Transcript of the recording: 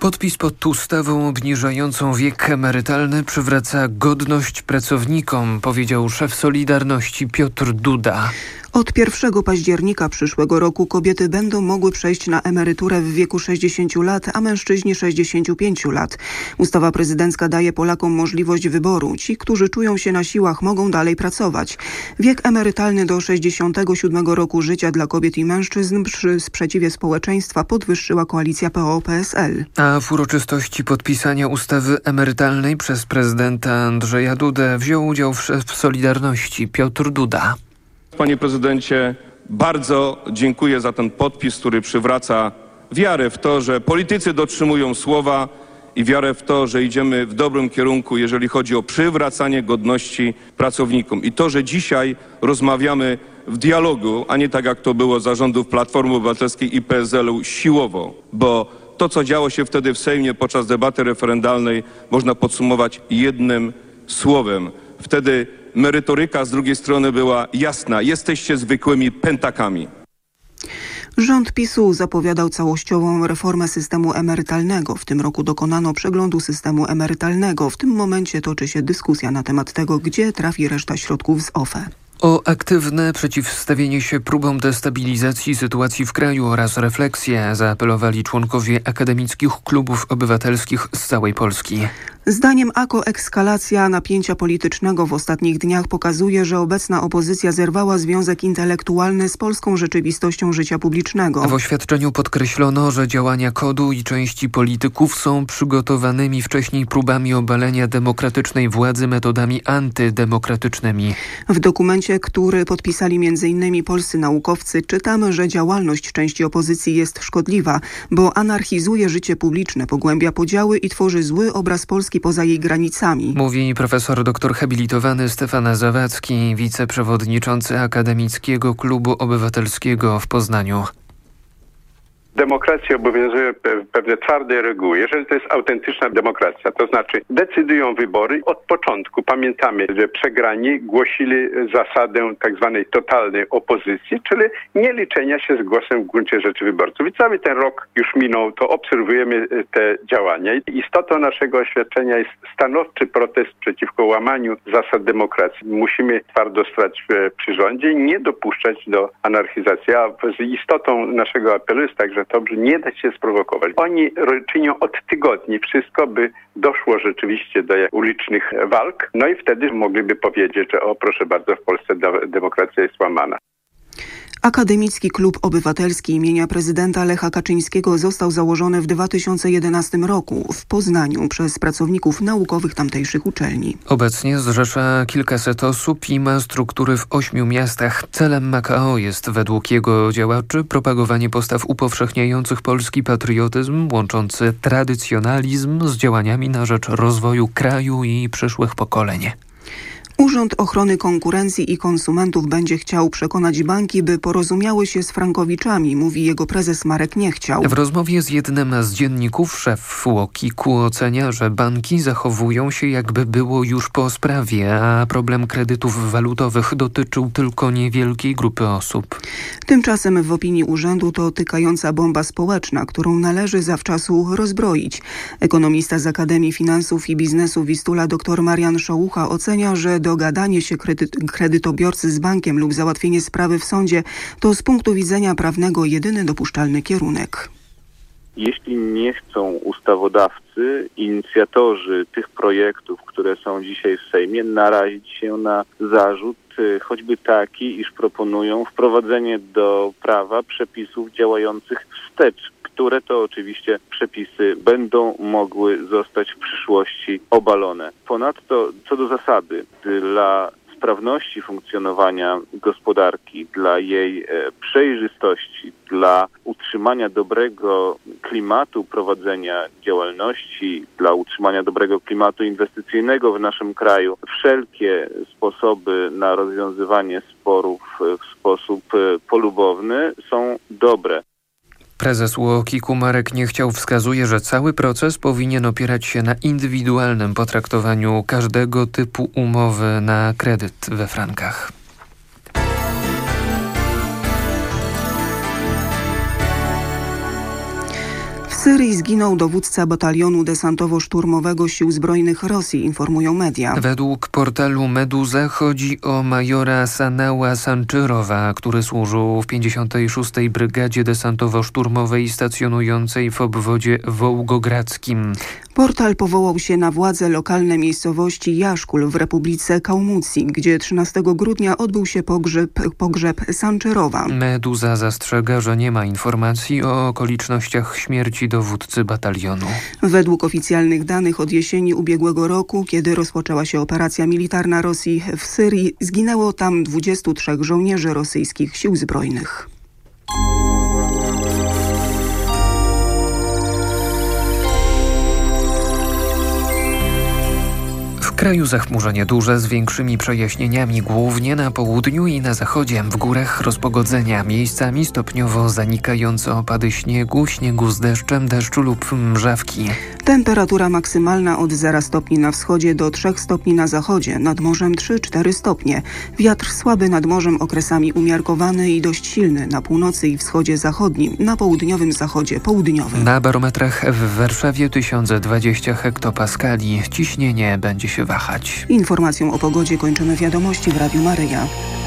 Podpis pod ustawą obniżającą wiek emerytalny przywraca godność pracownikom, powiedział szef Solidarności Piotr Duda. Od 1 października przyszłego roku kobiety będą mogły przejść na emeryturę w wieku 60 lat, a mężczyźni 65 lat. Ustawa prezydencka daje Polakom możliwość wyboru. Ci, którzy czują się na siłach, mogą dalej pracować. Wiek emerytalny do 67 roku życia dla kobiet i mężczyzn przy sprzeciwie społeczeństwa podwyższyła koalicja PO-PSL. A w uroczystości podpisania ustawy emerytalnej przez prezydenta Andrzeja Dudę wziął udział szef Solidarności Piotr Duda. Panie prezydencie, bardzo dziękuję za ten podpis, który przywraca wiarę w to, że politycy dotrzymują słowa i wiarę w to, że idziemy w dobrym kierunku, jeżeli chodzi o przywracanie godności pracownikom. I to, że dzisiaj rozmawiamy w dialogu, a nie tak jak to było za rządów Platformy Obywatelskiej i PSL-u siłowo, bo to, co działo się wtedy w Sejmie podczas debaty referendalnej, można podsumować jednym słowem. Wtedy merytoryka z drugiej strony była jasna. Jesteście zwykłymi pętakami. Rząd PiS-u zapowiadał całościową reformę systemu emerytalnego. W tym roku dokonano przeglądu systemu emerytalnego. W tym momencie toczy się dyskusja na temat tego, gdzie trafi reszta środków z OFE. O aktywne przeciwstawienie się próbom destabilizacji sytuacji w kraju oraz refleksję zaapelowali członkowie akademickich klubów obywatelskich z całej Polski. Zdaniem AKO ekskalacja napięcia politycznego w ostatnich dniach pokazuje, że obecna opozycja zerwała związek intelektualny z polską rzeczywistością życia publicznego. W oświadczeniu podkreślono, że działania KOD-u i części polityków są przygotowanymi wcześniej próbami obalenia demokratycznej władzy metodami antydemokratycznymi. W dokumencie, który podpisali m.in. polscy naukowcy, czytamy, że działalność części opozycji jest szkodliwa, bo anarchizuje życie publiczne, pogłębia podziały i tworzy zły obraz Polski poza jej granicami. Mówi profesor doktor habilitowany Stefan Zawadzki, wiceprzewodniczący Akademickiego Klubu Obywatelskiego w Poznaniu. Demokracji obowiązują pewne twarde reguły. Jeżeli to jest autentyczna demokracja, to znaczy decydują wybory. Od początku pamiętamy, że przegrani głosili zasadę tak zwanej totalnej opozycji, czyli nie liczenia się z głosem w gruncie rzeczy wyborców. I cały ten rok już minął, to obserwujemy te działania. Istotą naszego oświadczenia jest stanowczy protest przeciwko łamaniu zasad demokracji. Musimy twardo stać przy rządzie i nie dopuszczać do anarchizacji. A istotą naszego apelu jest także to, że nie da się sprowokować. Oni czynią od tygodni wszystko, by doszło rzeczywiście do ulicznych walk. No i wtedy mogliby powiedzieć, że proszę bardzo, w Polsce demokracja jest łamana. Akademicki Klub Obywatelski imienia prezydenta Lecha Kaczyńskiego został założony w 2011 roku w Poznaniu przez pracowników naukowych tamtejszych uczelni. Obecnie zrzesza kilkaset osób i ma struktury w 8 miastach. Celem MKO jest według jego działaczy propagowanie postaw upowszechniających polski patriotyzm, łączący tradycjonalizm z działaniami na rzecz rozwoju kraju i przyszłych pokoleń. Urząd Ochrony Konkurencji i Konsumentów będzie chciał przekonać banki, by porozumiały się z frankowiczami, mówi jego prezes Marek Niechciał. W rozmowie z jednym z dzienników szef UOKiK-u ocenia, że banki zachowują się, jakby było już po sprawie, a problem kredytów walutowych dotyczył tylko niewielkiej grupy osób. Tymczasem w opinii urzędu to tykająca bomba społeczna, którą należy zawczasu rozbroić. Ekonomista z Akademii Finansów i Biznesu Wistula dr Marian Szołucha ocenia, że dogadanie się kredytobiorcy z bankiem lub załatwienie sprawy w sądzie to z punktu widzenia prawnego jedyny dopuszczalny kierunek. Jeśli nie chcą ustawodawcy, inicjatorzy tych projektów, które są dzisiaj w Sejmie, narazić się na zarzut, choćby taki, iż proponują wprowadzenie do prawa przepisów działających wstecz, które to oczywiście przepisy będą mogły zostać w przyszłości obalone. Ponadto, co do zasady, dla sprawności funkcjonowania gospodarki, dla jej przejrzystości, dla utrzymania dobrego klimatu prowadzenia działalności, dla utrzymania dobrego klimatu inwestycyjnego w naszym kraju, wszelkie sposoby na rozwiązywanie sporów w sposób polubowny są dobre. Prezes UOKiK-u Marek Niechciał wskazuje, że cały proces powinien opierać się na indywidualnym potraktowaniu każdego typu umowy na kredyt we frankach. W Syrii zginął dowódca batalionu desantowo-szturmowego Sił Zbrojnych Rosji, informują media. Według portalu Meduza chodzi o majora Sanała Sanczyrowa, który służył w 56. Brygadzie Desantowo-Szturmowej stacjonującej w obwodzie wołgogradzkim. Portal powołał się na władze lokalne miejscowości Jaszkul w Republice Kaumucji, gdzie 13 grudnia odbył się pogrzeb Sanczyrowa. Meduza zastrzega, że nie ma informacji o okolicznościach śmierci dowódcy batalionu. Według oficjalnych danych od jesieni ubiegłego roku, kiedy rozpoczęła się operacja militarna Rosji w Syrii, zginęło tam 23 żołnierzy rosyjskich sił zbrojnych. W kraju zachmurzenie duże z większymi przejaśnieniami, głównie na południu i na zachodzie. W górach rozpogodzenia, miejscami stopniowo zanikające opady śniegu z deszczem, deszczu lub mrzawki. Temperatura maksymalna od 0 stopni na wschodzie do 3 stopni na zachodzie, nad morzem 3-4 stopnie. Wiatr słaby nad morzem okresami umiarkowany i dość silny na północy i wschodzie zachodnim, na południowym zachodzie południowym. Na barometrach w Warszawie 1020 hektopaskali. Ciśnienie będzie się wahać. Informacją o pogodzie kończymy wiadomości w Radiu Maryja.